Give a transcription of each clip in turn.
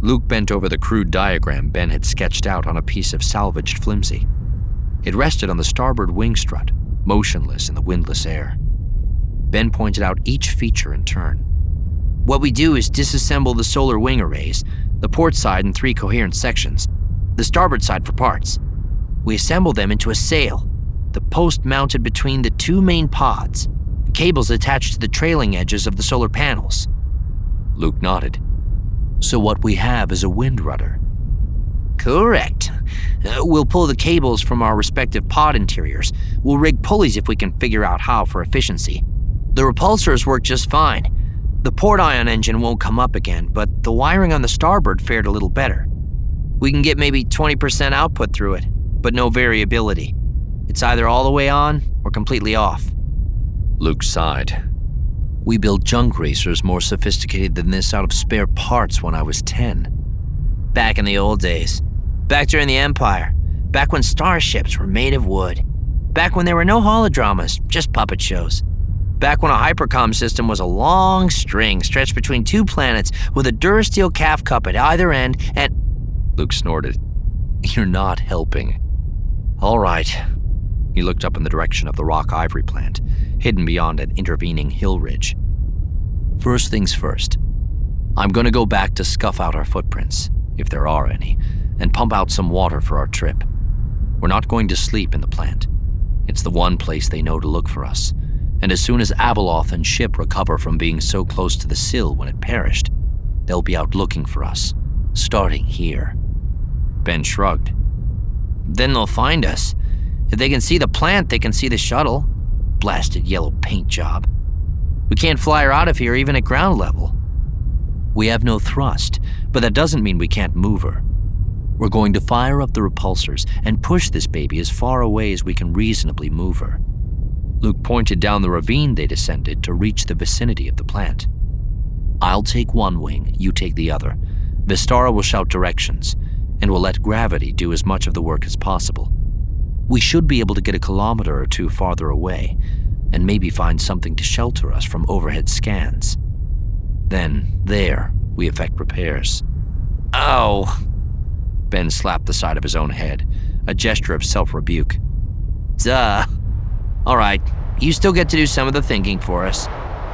Luke bent over the crude diagram Ben had sketched out on a piece of salvaged flimsy. It rested on the starboard wing strut, motionless in the windless air. Ben pointed out each feature in turn. What we do is disassemble the solar wing arrays, the port side in 3 coherent sections, the starboard side for parts. We assemble them into a sail, the post mounted between the 2 main pods, cables attached to the trailing edges of the solar panels. Luke nodded. So what we have is a wind rudder. Correct. We'll pull the cables from our respective pod interiors. We'll rig pulleys if we can figure out how for efficiency. The repulsors work just fine. The port ion engine won't come up again, but the wiring on the starboard fared a little better. We can get maybe 20% output through it, but no variability. It's either all the way on or completely off. Luke sighed. We built junk racers more sophisticated than this out of spare parts when I was 10. Back in the old days. Back during the Empire. Back when starships were made of wood. Back when there were no holodramas, just puppet shows. Back when a hypercom system was a long string stretched between 2 planets with a Durasteel calf cup at either end and... Luke snorted. You're not helping. All right. He looked up in the direction of the rock ivory plant, hidden beyond an intervening hill ridge. First things first. I'm going to go back to scuff out our footprints, if there are any, and pump out some water for our trip. We're not going to sleep in the plant. It's the one place they know to look for us, and as soon as Abeloth and ship recover from being so close to the sill when it perished, they'll be out looking for us, starting here. Ben shrugged. Then they'll find us. If they can see the plant, they can see the shuttle. Blasted yellow paint job. We can't fly her out of here even at ground level. We have no thrust, but that doesn't mean we can't move her. We're going to fire up the repulsors and push this baby as far away as we can reasonably move her. Luke pointed down the ravine they descended to reach the vicinity of the plant. I'll take one wing, you take the other. Vistara will shout directions, and we'll let gravity do as much of the work as possible. We should be able to get a kilometer or 2 farther away, and maybe find something to shelter us from overhead scans. Then, there, we effect repairs. Ow! Ben slapped the side of his own head, a gesture of self-rebuke. Duh. All right, you still get to do some of the thinking for us.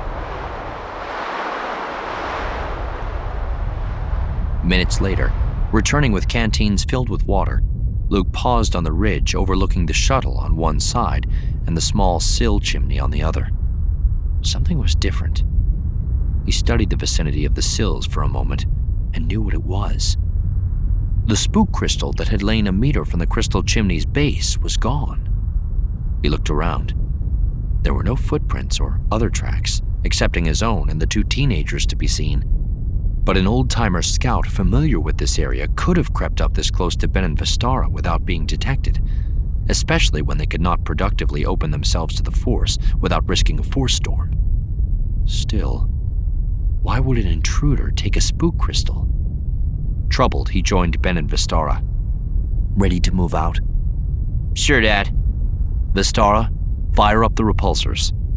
Minutes later, returning with canteens filled with water, Luke paused on the ridge overlooking the shuttle on one side and the small sill chimney on the other. Something was different. He studied the vicinity of the sills for a moment and knew what it was. The spook crystal that had lain a meter from the crystal chimney's base was gone. He looked around. There were no footprints or other tracks, excepting his own and the 2 teenagers to be seen. But an old-timer scout familiar with this area could have crept up this close to Ben and Vistara without being detected, especially when they could not productively open themselves to the Force without risking a force storm. Still, why would an intruder take a spook crystal? Troubled, he joined Ben and Vistara. Ready to move out? Sure, Dad. Vistara, fire up the repulsors.